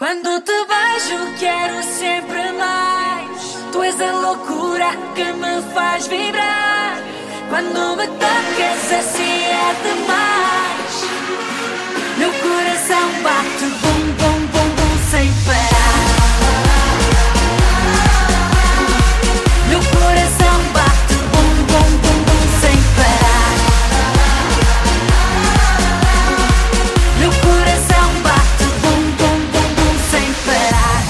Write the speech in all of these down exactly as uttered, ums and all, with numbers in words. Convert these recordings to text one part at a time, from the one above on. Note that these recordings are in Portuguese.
Quando te beijo quero sempre mais. Tu és a loucura que me faz vibrar. Quando me tocas assim é demais. Meu coração bate bum bum bum bum sem parar. Meu coração bate bum bum bum bum sem parar. Meu coração bate bum bum bum bum sem parar.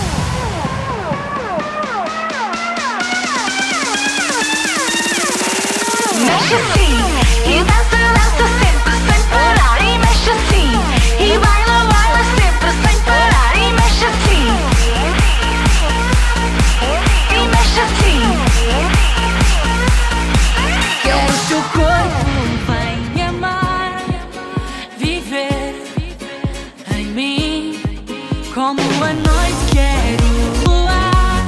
Mexe assim, e dança, dança sempre sem parar. E mexe assim, e baila, baila sempre sem parar. E mexe assim, e mexe assim. Quero o teu corpo, vem amar, viver em mim como a noite. Quero voar,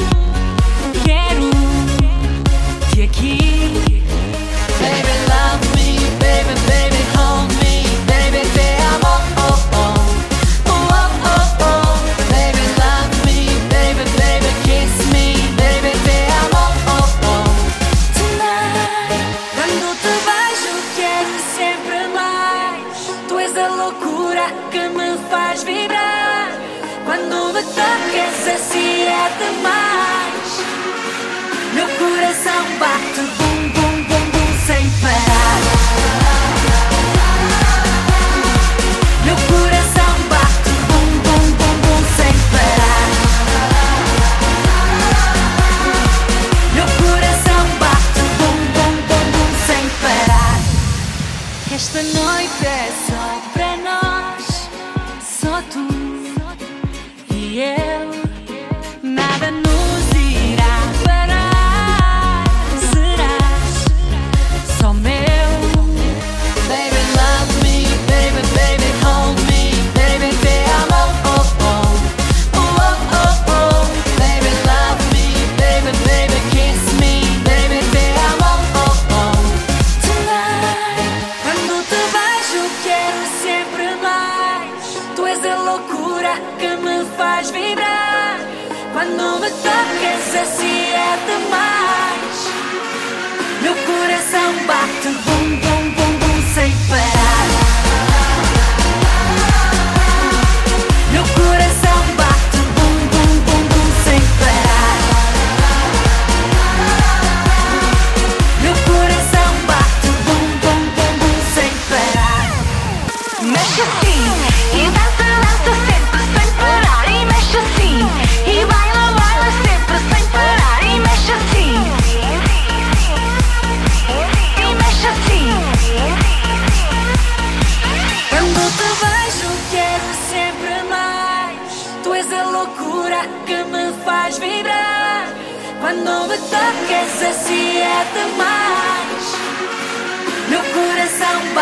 quero-te aqui. Baby, love me, baby, baby, hold me, baby, te amo, oh, oh, oh, oh, oh. Baby, love me, baby, baby, kiss me, baby, te amo, oh, oh. Tonight, quando te vejo quero sempre mais. Tu és a loucura que me faz vibrar. Quando me tocas assim é demais. Meu coração bate bum bum bum bum sem parar. Meu coração bate bum bum bum bum sem parar. Meu coração bate bum bum bum bum sem parar. Esta noite é só para nós, só tu e eu. Nada nos irá parar. Serás só meu. Baby, love me, baby, baby, hold me, baby, te amo, oh, oh, oh, oh, oh, oh. Baby, love me, baby, baby, kiss me, baby, te amo, oh, oh. Tonight, quando te vejo quero sempre mais. Tu és a loucura que me faz vibrar. Quando me tocas assim é demais. Meu coração bate bum bum bum bum sem parar. Meu coração bate bum bum bum bum sem parar. Meu coração bate bum bum bum bum sem parar. Mexe assim, e dança, dança sempre sem parar. E mexe assim, e baila, baila sempre sem parar. E mexe assim, e mexe assim. Quando te vejo quero sempre mais. Tu és a loucura que me faz vibrar. Quando me tocas assim é demais. Meu coração